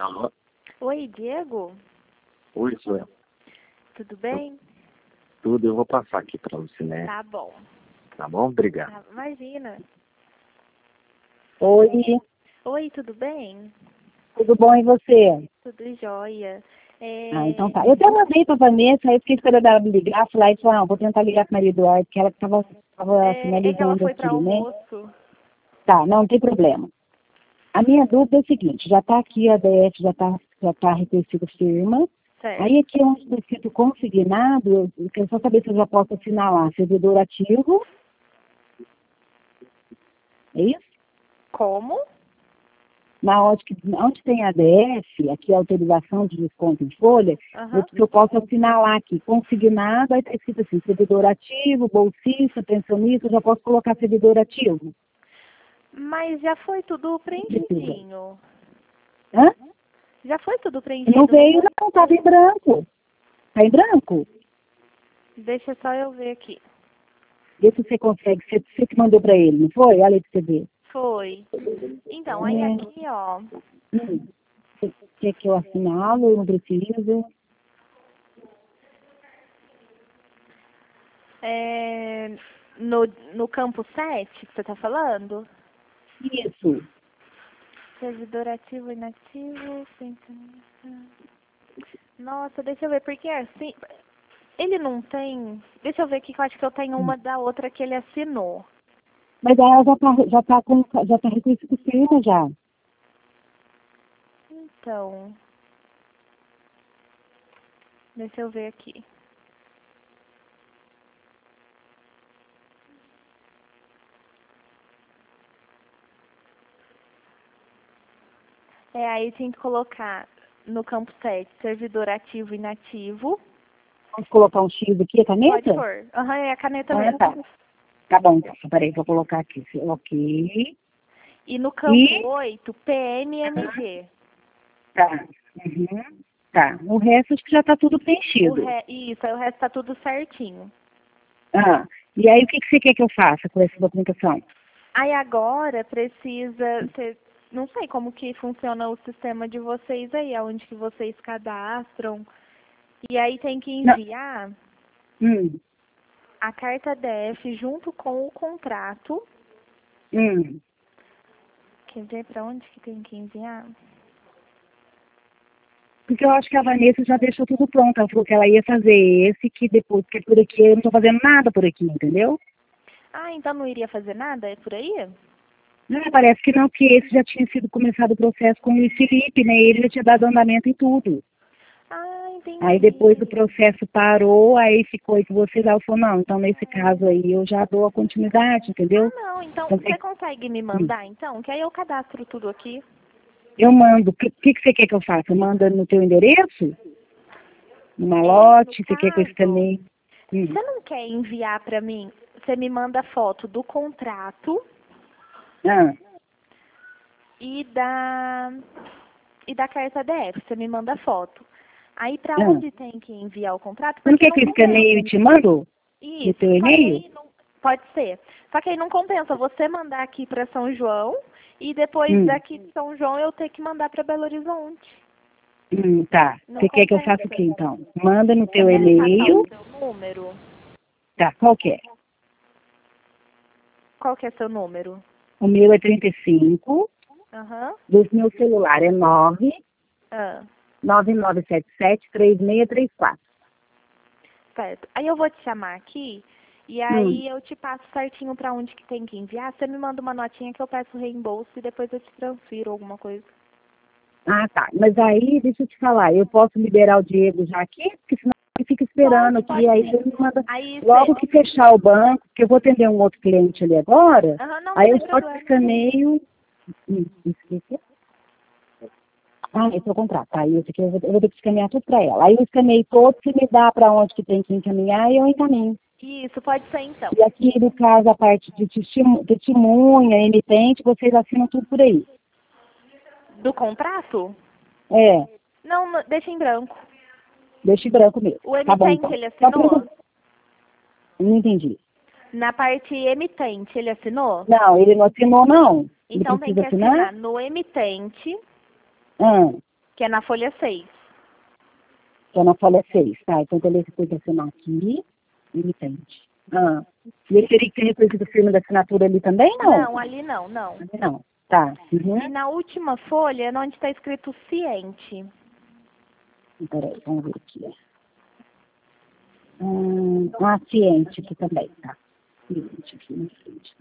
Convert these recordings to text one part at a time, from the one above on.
Alô? Oi, Diego? Oi, sou eu. Tudo bem? Tudo, eu vou passar aqui pra você, né? Tá bom. Tá bom? Obrigado. Ah, imagina. Oi, Oi, tudo bem? tudo bom e você? Tudo jóia. Então tá. Eu até mandei pra Vanessa, aí eu fiquei esperando ela me ligar, falei, vou tentar ligar pro Maria Eduardo, porque ela estava É que ela finalizando foi aqui, para né? almoço. Tá, não tem problema. A minha dúvida é o seguinte, já está aqui a DF, já tá reconhecido firma, Certo. aí aqui onde está escrito consignado, eu quero só saber se eu já posso assinar lá, servidor ativo, é isso? Como? Onde tem a DF, aqui a autorização de desconto em folha, Aham. eu posso assinar lá aqui, consignado, aí está escrito assim, servidor ativo, bolsista, pensionista, eu já posso colocar servidor ativo. Mas já foi tudo preenchidinho. Hã? Já foi tudo preenchido. Não veio não, estava em branco. Está em branco? Deixa só eu ver aqui. Vê se você consegue, você que mandou para ele, não foi? Olha aí para você ver. Foi. Então, aí aqui, ó. Você quer que eu assinalo? Eu não preciso. No campo 7, que você tá falando? Isso. Servidor ativo, inativo, pensionista. Nossa, deixa eu ver, porque assim, ele não tem. Deixa eu ver aqui que eu acho que eu tenho uma da outra que ele assinou. Mas aí ela já tá reconhecido firma já. Então, deixa eu ver aqui. Aí tem que colocar no campo 7, servidor ativo e inativo. Vamos colocar um X aqui, a caneta? Pode pôr. Aham, é a caneta mesmo. Tá. Tá bom, então. Peraí, vou colocar aqui. Ok. E no campo 8, PMMG. Tá. Uhum. Tá. O resto acho que já tá tudo preenchido. Isso, aí o resto tá tudo certinho. E aí o que você quer que eu faça com essa documentação? Aí agora precisa, não sei como que funciona o sistema de vocês aí, aonde que vocês cadastram. E aí tem que enviar a carta DF junto com o contrato. Quer ver para onde que tem que enviar? Porque eu acho que a Vanessa já deixou tudo pronto. Ela falou que ela ia fazer esse, que depois, porque por aqui eu não tô fazendo nada por aqui, entendeu? Ah, então não iria fazer nada? É por aí? Não, parece que não, que esse já tinha sido começado o processo com o Luiz Felipe, né? Ele já tinha dado andamento em tudo. Ah, entendi. Aí depois o processo parou, aí ficou aí que você lá falou, não, então nesse caso aí eu já dou a continuidade, entendeu? Ah, não, então você consegue me mandar então? Que aí eu cadastro tudo aqui. Eu mando. O que você quer que eu faça? Manda no teu endereço? No malote? Você quer que eu escaneie? Você não quer enviar para mim? Você me manda foto do contrato e da carta DF. Você me manda foto. Aí para onde tem que enviar o contrato? Você não quer que eu escaneie e te mando? Isso. No teu e-mail? Pode ser. Só que aí não compensa você mandar aqui para São João e depois daqui de São João eu ter que mandar para Belo Horizonte. Tá. Você quer que eu faça o quê, então? Manda no teu e-mail. Qual é o seu número? Tá, qual que é? Qual que é seu número? O meu é 35. Do meu celular é 9977-3634. Certo. Aí eu vou te chamar aqui e aí eu te passo certinho para onde que tem que enviar. Você me manda uma notinha que eu peço reembolso e depois eu te transfiro alguma coisa. Ah, tá. Mas aí, deixa eu te falar, eu posso liberar o Diego já aqui? Porque senão ele fica esperando aqui, aí você me manda logo que fechar o banco, porque eu vou atender um outro cliente ali agora, aí eu só te escaneio. Esse é o contrato. Tá, esse aqui eu vou ter que escanear tudo para ela. Aí eu escaneio todo, você me dá para onde que tem que encaminhar e eu encaminho. Isso, pode ser então. E aqui, no caso, a parte de testemunha, emitente, vocês assinam tudo por aí. Do contrato? É. Não, deixa em branco. Deixa em branco mesmo. O Tá bom, emitente, então. ele assinou? Não entendi. Na parte emitente, ele assinou? Não, ele não assinou, não. Então ele tem que assinar no emitente, Que é na folha 6. Que é na folha 6, tá? Então, beleza, você tem que assinar aqui. Emitente. E ele teria que ter reconhecido o firma da assinatura ali também, não? Não, ali não, não. Ali não. Tá. E na última folha, é onde está escrito ciente. Peraí, vamos ver aqui. Ciente aqui também, tá? Ciente aqui na frente.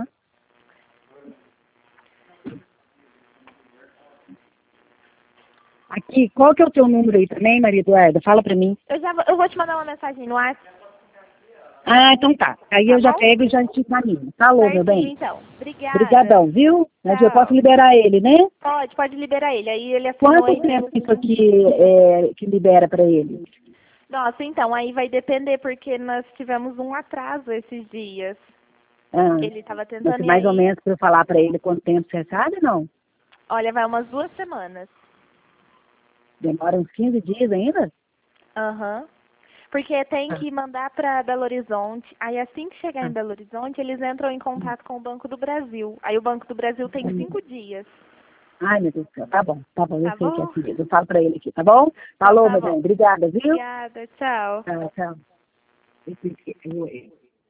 Aqui, qual que é o teu número aí também, Maria Eduarda? Fala pra mim. Eu vou te mandar uma mensagem no WhatsApp. Então tá. Aí eu já pego e já te encaminho. Falou, meu bem. Então, obrigada. Obrigadão, viu? Mas eu posso liberar ele, né? Pode liberar ele. Aí ele assinou. Quanto tempo isso aqui que libera pra ele? Nossa, então, aí vai depender, porque nós tivemos um atraso esses dias. Ele estava tentando mais ou menos para eu falar pra ele quanto tempo você sabe, não? Olha, vai umas 2 semanas. Demora uns 15 dias ainda? Porque tem que mandar para Belo Horizonte. Aí assim que chegar em Belo Horizonte, eles entram em contato com o Banco do Brasil. Aí o Banco do Brasil tem 5 dias. Ai, meu Deus do céu. Tá bom, eu sei que é assim mesmo. Eu falo pra ele aqui, tá bom? Falou, meu bem. Obrigada, viu? Obrigada, tchau. Tchau.